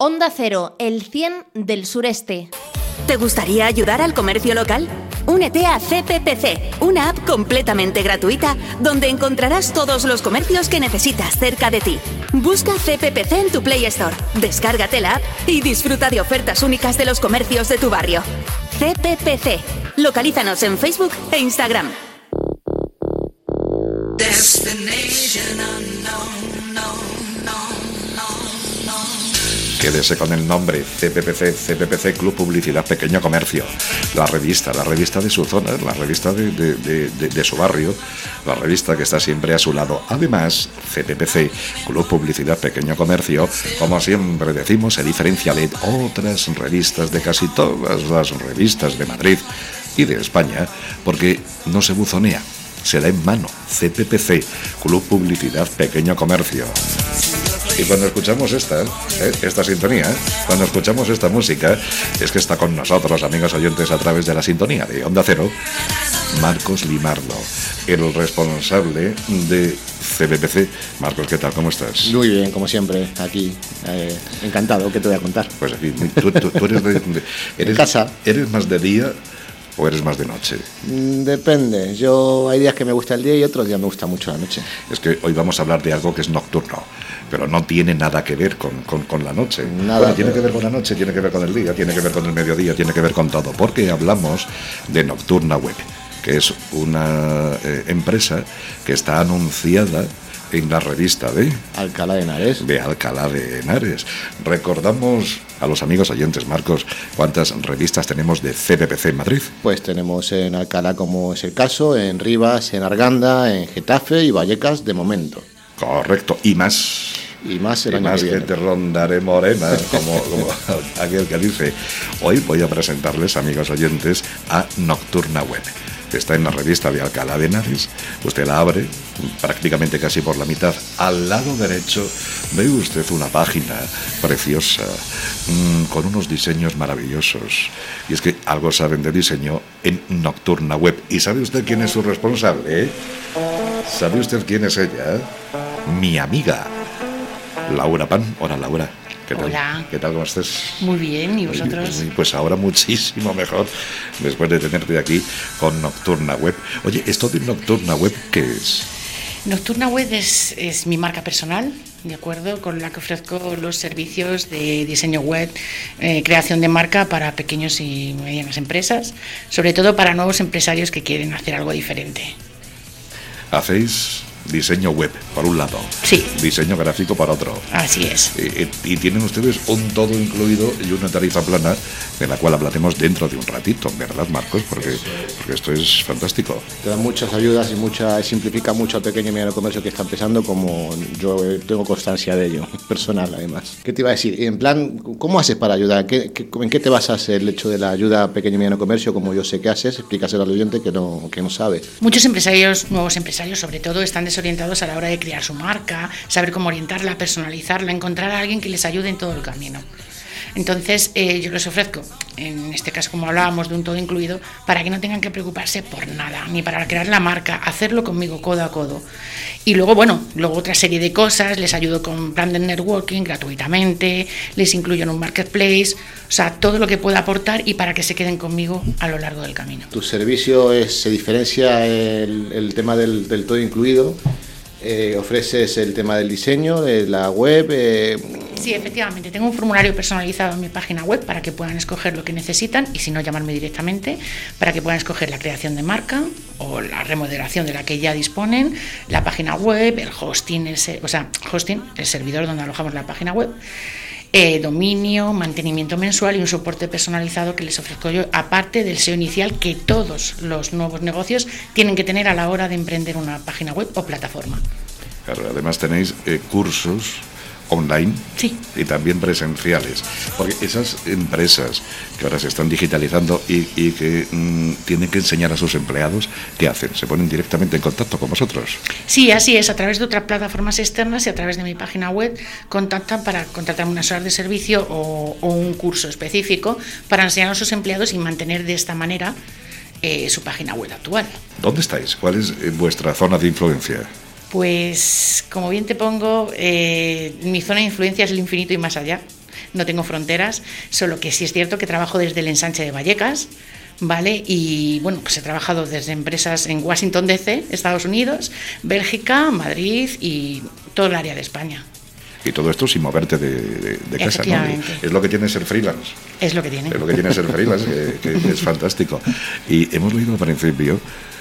Onda Cero, el 100 del sureste. ¿Te gustaría ayudar al comercio local? Únete a CPPC, una app completamente gratuita donde encontrarás todos los comercios que necesitas cerca de ti. Busca CPPC en tu Play Store, descárgate la app y disfruta de ofertas únicas de los comercios de tu barrio. CPPC. Localízanos en Facebook e Instagram. Quédese con el nombre CPPC Club Publicidad Pequeño Comercio. La revista de su zona, la revista de su barrio, la revista que está siempre a su lado. Además, CPPC Club Publicidad Pequeño Comercio, como siempre decimos, se diferencia de otras revistas, de casi todas las revistas de Madrid y de España, porque no se buzonea, se da en mano. CPPC Club Publicidad Pequeño Comercio. Y cuando escuchamos esta sintonía, cuando escuchamos esta música, es que está con nosotros, amigos oyentes, a través de la sintonía de Onda Cero, Marcos Limardo, el responsable de CPPC. Marcos, ¿qué tal? ¿Cómo estás? Muy bien, como siempre, aquí. Encantado, ¿qué te voy a contar? Pues aquí, tú eres en casa. ¿Eres más de día o eres más de noche? Depende. Hay días que me gusta el día y otros días me gusta mucho la noche. Es que hoy vamos a hablar de algo que es nocturno, pero no tiene nada que ver con la noche. Nada. Tiene que ver con la noche, tiene que ver con el día, tiene que ver con el mediodía, tiene que ver con todo, porque hablamos de Nocturna Web, que es una empresa que está anunciada en la revista de Alcalá de Henares. De Alcalá de Henares. Recordamos a los amigos oyentes, Marcos, ¿cuántas revistas tenemos de CPPC en Madrid? Pues tenemos en Alcalá, como es el caso, en Rivas, en Arganda, en Getafe y Vallecas de momento. Correcto, y más. Y más el y año más que que viene. te rondaré morena, como aquel que dice. Hoy voy a presentarles, amigos oyentes, a Nocturna Web. Está en la revista de Alcalá de Henares. Usted la abre prácticamente casi por la mitad. Al lado derecho ve usted una página preciosa, con unos diseños maravillosos. Y es que algo saben de diseño en Nocturna Web. ¿Y sabe usted quién es su responsable? ¿Sabe usted quién es ella? Mi amiga Laura Pan. Hola, Laura. ¿Qué tal? Hola. ¿Qué tal? ¿Cómo estás? Muy bien, ¿y vosotros? Pues ahora muchísimo mejor, después de tenerte aquí con Nocturna Web. Oye, ¿esto de Nocturna Web qué es? Nocturna Web es mi marca personal, ¿de acuerdo? Con la que ofrezco los servicios de diseño web, creación de marca para pequeños y medianas empresas, sobre todo para nuevos empresarios que quieren hacer algo diferente. Hacéis diseño web, por un lado. Sí. Diseño gráfico, por otro. Así es. Y tienen ustedes un todo incluido y una tarifa plana, de la cual hablaremos dentro de un ratito, ¿verdad, Marcos? Porque esto es fantástico. Te dan muchas ayudas y simplifica mucho al pequeño y mediano comercio que está empezando, como yo tengo constancia de ello, personal además. ¿Qué te iba a decir? En plan, ¿cómo haces para ayudar? ¿En qué te basas el hecho de la ayuda a pequeño y mediano comercio, como yo sé que haces? Explícaselo al oyente que no sabe. Muchos empresarios, nuevos empresarios sobre todo, están desorientados a la hora de crear su marca, saber cómo orientarla, personalizarla, encontrar a alguien que les ayude en todo el camino. Entonces yo les ofrezco, en este caso como hablábamos, de un todo incluido, para que no tengan que preocuparse por nada, ni para crear la marca, hacerlo conmigo codo a codo. Y luego otra serie de cosas, les ayudo con branding networking gratuitamente, les incluyo en un marketplace, o sea, todo lo que pueda aportar y para que se queden conmigo a lo largo del camino. ¿Tu servicio se diferencia el tema del todo incluido? ¿Ofreces el tema del diseño, de la web? Sí, efectivamente. Tengo un formulario personalizado en mi página web para que puedan escoger lo que necesitan y si no, llamarme directamente para que puedan escoger la creación de marca o la remodelación de la que ya disponen, la página web, el hosting, el servidor donde alojamos la página web, dominio, mantenimiento mensual y un soporte personalizado que les ofrezco yo, aparte del SEO inicial que todos los nuevos negocios tienen que tener a la hora de emprender una página web o plataforma. Claro, además tenéis cursos online, sí, y también presenciales, porque esas empresas que ahora se están digitalizando y que tienen que enseñar a sus empleados, ¿qué hacen? ¿Se ponen directamente en contacto con vosotros? Sí, así es, a través de otras plataformas externas y a través de mi página web contactan para contratar unas horas de servicio o un curso específico para enseñar a sus empleados y mantener de esta manera su página web actual. ¿Dónde estáis? ¿Cuál es vuestra zona de influencia? Pues, como bien te pongo, mi zona de influencia es el infinito y más allá. no tengo fronteras, solo que sí es cierto que trabajo desde el ensanche de Vallecas, ¿vale? Y bueno, pues he trabajado desde empresas en Washington DC, Estados Unidos, Bélgica, Madrid y todo el área de España. Y todo esto sin moverte de casa, ¿no? Es lo que tiene ser freelance. Es lo que tiene. Es lo que tiene ser freelance, que es fantástico. Y hemos leído al principio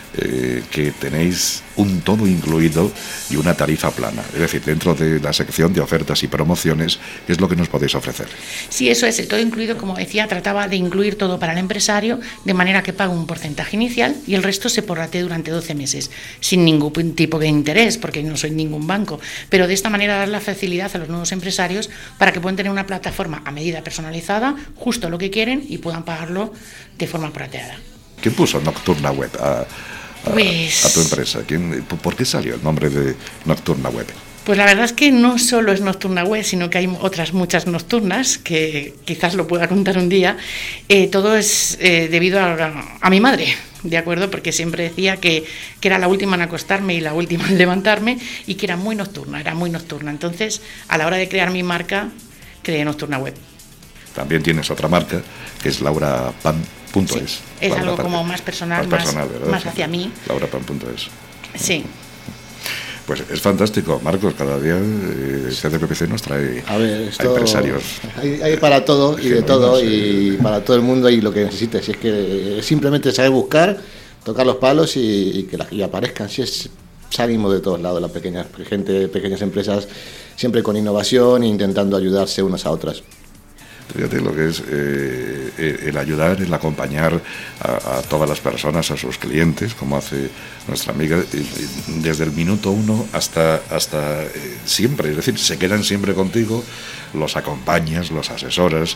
que tenéis un todo incluido y una tarifa plana. Es decir, dentro de la sección de ofertas y promociones, ¿qué es lo que nos podéis ofrecer? Sí, eso es. El todo incluido, como decía, trataba de incluir todo para el empresario, de manera que pague un porcentaje inicial y el resto se prorratee durante 12 meses, sin ningún tipo de interés, porque no soy ningún banco. Pero de esta manera dar la facilidad a los nuevos empresarios para que puedan tener una plataforma a medida personalizada, justo lo que quieren, y puedan pagarlo de forma prorrateada. ¿Quién puso Nocturna Web a tu empresa? ¿Por qué salió el nombre de Nocturna Web? Pues la verdad es que no solo es Nocturna Web, sino que hay otras muchas nocturnas, que quizás lo pueda contar un día. Todo es debido a mi madre, ¿de acuerdo? Porque siempre decía que era la última en acostarme y la última en levantarme, y que era muy nocturna. Entonces, a la hora de crear mi marca, creé Nocturna Web. También tienes otra marca, que es laurapan.es. Sí, es algo como más personal, más hacia mí. laurapan.es. Sí. Pues es fantástico, Marcos. Cada día CCPPC nos trae a empresarios. Hay para todo y de todo, y para todo el mundo, y lo que necesites. Si es que simplemente saber buscar, tocar los palos y que aparezcan. Si es ánimo de todos lados, las pequeñas empresas, siempre con innovación e intentando ayudarse unas a otras. Fíjate lo que es el ayudar, el acompañar a todas las personas, a sus clientes, como hace nuestra amiga, desde el minuto 1 hasta siempre. Es decir, se quedan siempre contigo, los acompañas, los asesoras,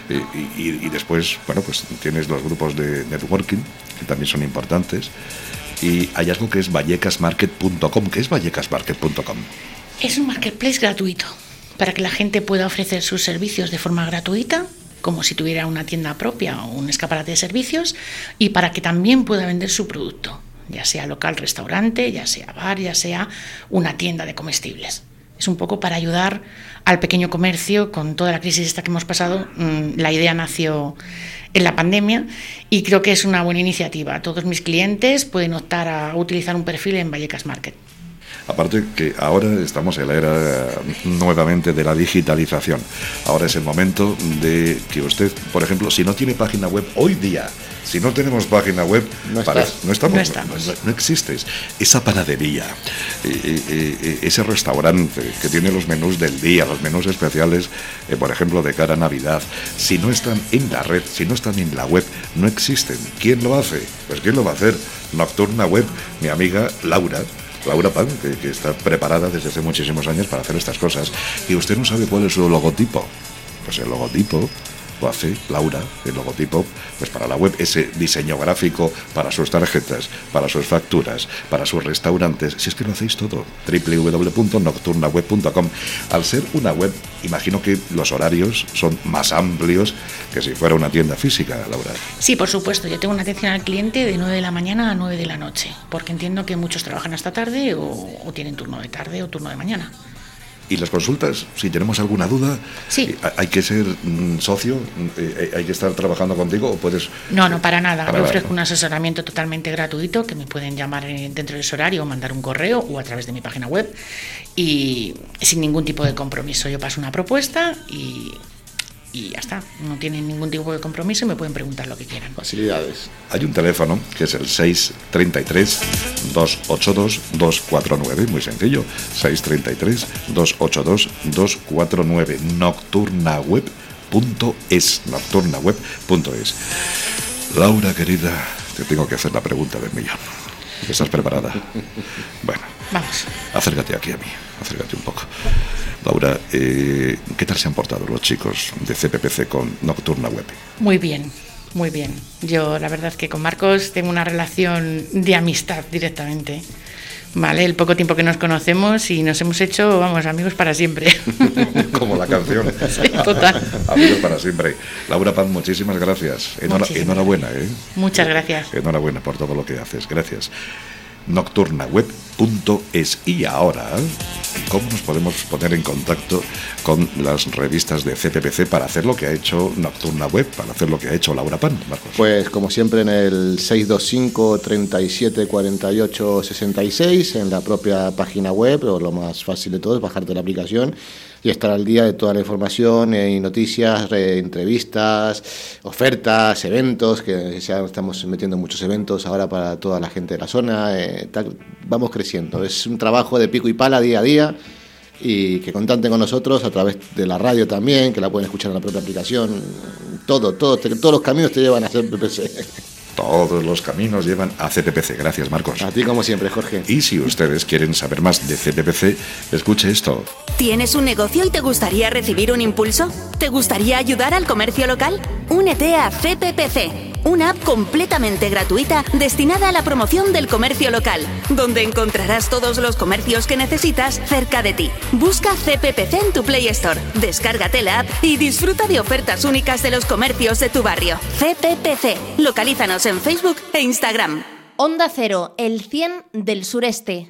y después, bueno, pues tienes los grupos de networking, que también son importantes, y hay algo que es vallecasmarket.com. ¿Qué es vallecasmarket.com? Es un marketplace gratuito, para que la gente pueda ofrecer sus servicios de forma gratuita, como si tuviera una tienda propia o un escaparate de servicios, y para que también pueda vender su producto, ya sea local, restaurante, ya sea bar, ya sea una tienda de comestibles. Es un poco para ayudar al pequeño comercio con toda la crisis esta que hemos pasado. La idea nació en la pandemia y creo que es una buena iniciativa. Todos mis clientes pueden optar a utilizar un perfil en Vallecas Market. Aparte que ahora estamos en la era nuevamente de la digitalización. Ahora es el momento de que usted, por ejemplo, si no tiene página web hoy día, si no tenemos página web, no existes. Esa panadería, ese restaurante que tiene los menús del día, los menús especiales, por ejemplo, de cara a Navidad, si no están en la red, si no están en la web, no existen. ¿Quién lo hace? Pues ¿quién lo va a hacer? Nocturna Web, mi amiga Laura Pan, que está preparada desde hace muchísimos años para hacer estas cosas. Y usted no sabe cuál es su logotipo. Pues el logotipo lo hace Laura, el logotipo, pues para la web, ese diseño gráfico para sus tarjetas, para sus facturas, para sus restaurantes. Si es que lo hacéis todo, www.nocturnaweb.com. Al ser una web, imagino que los horarios son más amplios que si fuera una tienda física, Laura. Sí, por supuesto. Yo tengo una atención al cliente de 9 de la mañana a 9 de la noche, porque entiendo que muchos trabajan hasta tarde o tienen turno de tarde o turno de mañana. ¿Y las consultas? Si tenemos alguna duda, sí. ¿Hay que ser socio? ¿Hay que estar trabajando contigo o puedes...? No, para nada. Yo ofrezco un asesoramiento totalmente gratuito, que me pueden llamar dentro de ese horario o mandar un correo o a través de mi página web, y sin ningún tipo de compromiso. Yo paso una propuesta y ya está. No tienen ningún tipo de compromiso y me pueden preguntar lo que quieran. Facilidades. Hay un teléfono que es el 633-282-249, muy sencillo, 633-282-249, nocturnaweb.es, nocturnaweb.es. Laura, querida, te tengo que hacer la pregunta del millón. ¿Estás preparada? Bueno, vamos. Acércate aquí a mí, acércate un poco. Laura, ¿qué tal se han portado los chicos de CPPC con Nocturna Web? Muy bien, muy bien. Yo la verdad es que con Marcos tengo una relación de amistad directamente. Vale, el poco tiempo que nos conocemos y nos hemos hecho, vamos, amigos para siempre. Como la canción. Sí, total. Amigos para siempre. Laura Pan, muchísimas gracias. Enhorabuena, ¿eh? Muchas gracias. Enhorabuena por todo lo que haces. Gracias. nocturnaweb.es. Y ahora, ¿cómo nos podemos poner en contacto con las revistas de CPPC para hacer lo que ha hecho Nocturna Web, para hacer lo que ha hecho Laura Pan, Marcos? Pues como siempre en el 625 37 48 66, en la propia página web, o lo más fácil de todo es bajarte la aplicación y estar al día de toda la información y noticias, entrevistas, ofertas, eventos, que ya estamos metiendo muchos eventos ahora para toda la gente de la zona. Vamos creciendo, es un trabajo de pico y pala día a día, y que contacten con nosotros a través de la radio también, que la pueden escuchar en la propia aplicación. Todos los caminos te llevan a CPPC. Todos los caminos llevan a CPPC. Gracias, Marcos. A ti como siempre, Jorge. Y si ustedes quieren saber más de CPPC, escuche esto. ¿Tienes un negocio y te gustaría recibir un impulso? ¿Te gustaría ayudar al comercio local? Únete a CPPC, una app completamente gratuita destinada a la promoción del comercio local, donde encontrarás todos los comercios que necesitas cerca de ti. Busca CPPC en tu Play Store, descárgate la app y disfruta de ofertas únicas de los comercios de tu barrio. CPPC, localízanos en Facebook e Instagram. Onda Cero, el 100 del sureste.